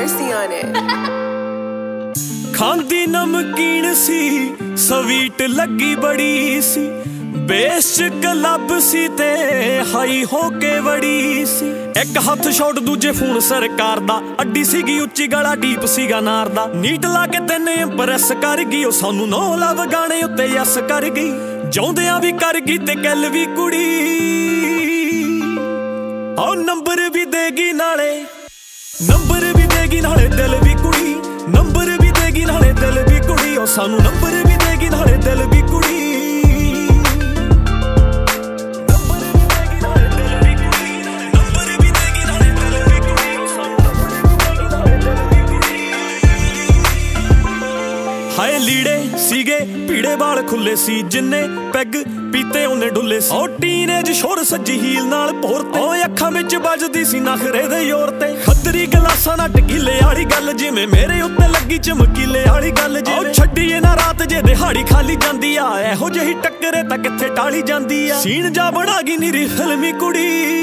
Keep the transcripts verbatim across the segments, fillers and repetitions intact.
mercy on it. ਖਾਂਦੀ ਨਮਕੀਨ ਸੀ sweet ਲੱਗੀ ਬੜੀ ਸੀ ਬੇਸ ਚ ਕਲੱਬ ਸੀ ਤੇ ਹਾਈ ਹੋ ਕੇ ਵੜੀ ਸੀ ਇੱਕ ਹੱਥ ਸ਼ਾਟ ਦੂਜੇ ਫੋਨ ਸਰਕਾਰ ਦਾ ਅੱਡੀ ਸੀਗੀ ਉੱਚੀ ਗਲਾ ਡੀਪ ਸੀਗਾ ਨਾਰ ਦਾ ਨੀਟ ਲਾ ਕੇ ਤੈਨੇ ਇੰਪ੍ਰੈਸ ਕਰ ਗਈ ਉਹ ਸਾਨੂੰ ਨੋ ਲਵ ਗਾਣੇ ਉੱਤੇ ਯਸ ਕਰ ਗਈ ਜਾਉਂਦਿਆਂ ਵੀ ਕਰ ਗਈ ਤੇ ਗੱਲ ਵੀ ਕੁੜੀ ਉਹ ਨੰਬਰ ਵੀ ਦੇਗੀ ਨਾਲੇ ਨੰਬਰ ਵੀ ਦੇਗੀ ਨਾਲੇ ਦਿਲ ਵੀ ਕੁੜੀ ਨੰਬਰ ਵੀ ਦੇਗੀ ਨਾਲੇ ਦਿਲ ਵੀ ਕੁੜੀ ਉਹ ਸਾਨੂੰ ਨੰਬਰ ਵੀ ਦੇਗੀ ਨਾਲੇ ਦਿਲ ਵੀ ਕੁੜੀ ਹਾਏ ਲੀੜੇ ਸੀਗੇ ਪੀੜੇ ਵਾਲ ਖੁੱਲੇ ਸੀ ਜਿੰਨੇ ਪੈਗ ਪੀਤੇ ਉਹਨੇ ਡੁੱਲੇ ਸੀ ਉਹ ਟੀਨੇਜ ਸ਼ੋਰ ਸੱਜੀ ਹੀਲ ਨਾਲ ਭੋਰਤੇ ਉਹ ਅੱਖਾਂ ਵਿੱਚ ਵੱਜਦੀ ਸੀ ਨਖਰੇ ਦੇ ਜ਼ੋਰ ਤੇ ਖੱਦਰੀ ਗਲਾਸਾਂ ਨਾਲ ਟਕੀਲੇ ਵਾਲੀ ਗੱਲ ਜਿਵੇਂ ਮੇਰੇ ਉੱਤੇ ਲੱਗੀ ਚਮਕੀਲੇ ਵਾਲੀ ਗੱਲ ਜਿਵੇਂ ਉਹ ਛੱਡੀਏ ਨਾ ਰਾਤ ਜੇ ਦਿਹਾੜੀ ਖਾਲੀ ਜਾਂਦੀ ਆ ਇਹੋ ਜਿਹੀ ਟੱਕਰੇ ਤਾਂ ਕਿੱਥੇ ਟਾਲੀ ਜਾਂਦੀ ਆ ਸੀਨ ਜਾ ਬਣਾ ਗਈ ਨੀਰੀ ਫਿਲਮੀ ਕੁੜੀ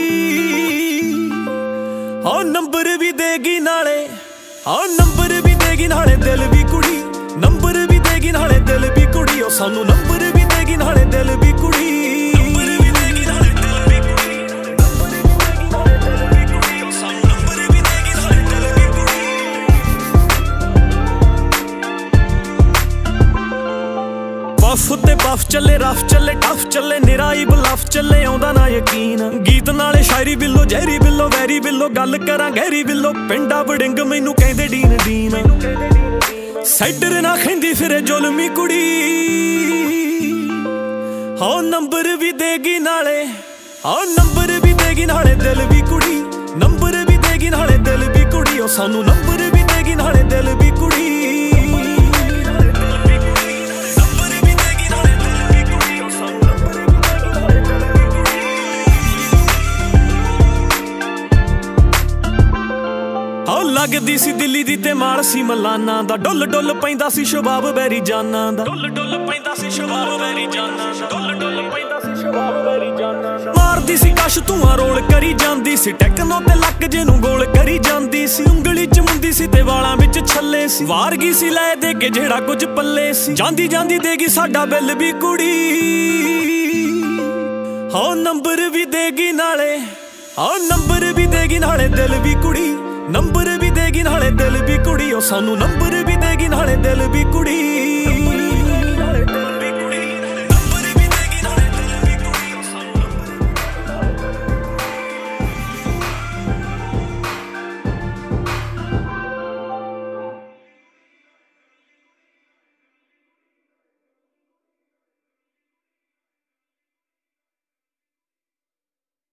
ਉਹ ਨੰਬਰ ਵੀ ਦੇਗੀ ਨਾਲੇ ਉਹ ਨੰਬਰ ਵੀ ਦੇਗੀ ਨਾਲੇ ਦਿਲ ਵੀ ਕੁੜੀ ਨੰਬਰ ਵੀ ਦੇਗੀ ਨਾਲੇ ਦਿਲ ਵੀ ਕੁੜੀ ਉਹ ਸਾਨੂੰ ਨੰਬਰ ਵੀ ਦੇਗੀ ਨਾਲੇ ਦਿਲ ਵੀ ਕੁੜੀ ਨੰਬਰ ਵੀ ਦੇਗੀ ਨਾਲੇ ਦਿਲ ਵੀ ਕੁੜੀ ਨੰਬਰ ਵੀ ਦੇਗੀ ਨਾਲੇ ਦਿਲ ਵੀ ਕੁੜੀ ਉਹ ਸਾਨੂੰ ਨੰਬਰ ਵੀ ਦੇਗੀ ਨਾਲੇ ਦਿਲ ਵੀ ਕੁੜੀ ਬਫ ਤੇ ਬਫ ਚੱਲੇ ਰਫ ਚੱਲੇ ਟਫ ਚੱਲੇ ਨਿਰਾਈ ਬਲਫ ਚੱਲੇ ਆਉਂਦਾ ਨਾ ਯਕੀਨ ਗੀਤ ਨਾਲੇ ਸ਼ਾਇਰੀ ਬਿੱਲੋ ਜ਼ਹਿਰੀ ਬਿੱਲੋ ਵੈਰੀ ਬਿੱਲੋ ਗੱਲ ਕਰਾਂ ਗਹਿਰੀ ਬਿੱਲੋ ਪਿੰਡਾ ਵੜਿੰਗ ਮੈਨੂੰ ਕਹਿੰਦੇ ਡੀਨ ਡੀਨ ਸਾਈਡਰ ਨਾ ਖੈਂਦੀ ਫਿਰੇ ਜ਼ੁਲਮੀ ਕੁੜੀ ਹੋ ਨੰਬਰ ਵੀ ਦੇਗੀ ਨਾਲੇ ਹੋ ਨੰਬਰ ਵੀ ਦੇਗੀ ਨਾਲੇ ਦਿਲ ਵੀ ਕੁੜੀ ਨੰਬਰ ਵੀ ਦੇਗੀ ਨਾਲੇ ਦਿਲ ਵੀ ਕੁੜੀ ਉਹ ਸਾਨੂੰ ਨੰਬਰ ਵੀ ਦੇਗੀ ਨਾਲੇ ਦਿਲ ਵੀ ਕੁੜੀ ਲੱਗਦੀ ਸੀ ਦਿੱਲੀ ਦੀ ਤੇ ਮਾਲ ਸੀ ਮਲਾਨਾ ਦਾ ਡੁੱਲ ਡੁੱਲ ਪੈਂਦਾ ਸੀ ਸ਼ਬਾਬ ਬੈਰੀ ਜਾਨਾਂ ਦਾ ਡੁੱਲ ਡੁੱਲ ਪੈਂਦਾ ਸੀ ਸ਼ਬਾਬ ਬੈਰੀ ਜਾਨਾਂ ਦਾ ਡੁੱਲ ਡੁੱਲ ਪੈਂਦਾ ਸੀ ਸ਼ਬਾਬ ਬੈਰੀ ਜਾਨਾਂ ਦਾ ਮਾਰਦੀ ਸੀ ਕਸ਼ ਧੂਆਂ ਰੋਲ ਕਰੀ ਜਾਂਦੀ ਸੀ ਟੈਕਨੋ ਤੇ ਲੱਕ ਜੇ ਨੂੰ ਗੋਲ ਕਰੀ ਜਾਂਦੀ ਸੀ ਉਂਗਲੀ ਚ ਮੁੰਦੀ ਸੀ ਤੇ ਵਾਲਾਂ ਵਿੱਚ ਛੱਲੇ ਸੀ ਵਾਰ ਗਈ ਸੀ ਲੈ ਦੇ ਕੇ ਜਿਹੜਾ ਕੁਝ ਪੱਲੇ ਸੀ ਜਾਂਦੀ ਜਾਂਦੀ ਦੇਗੀ ਸਾਡਾ ਬਿੱਲ ਵੀ ਕੁੜੀ ਹੋ ਨੰਬਰ ਵੀ ਦੇਗੀ ਨਾਲੇ ਹੋ ਨੰਬਰ ਵੀ ਦੇਗੀ ਨਾਲੇ ਦਿਲ ਵੀ ਕੁੜੀ ਨੰਬਰ ਵੀ ਦੇਗੀ ਨਾਲੇ ਦਿਲ ਵੀ ਕੁੜੀ ਉਹ ਸਾਨੂੰ ਨੰਬਰ ਵੀ ਦੇਗੀ ਨਾਲੇ ਦਿਲ ਵੀ ਕੁੜੀ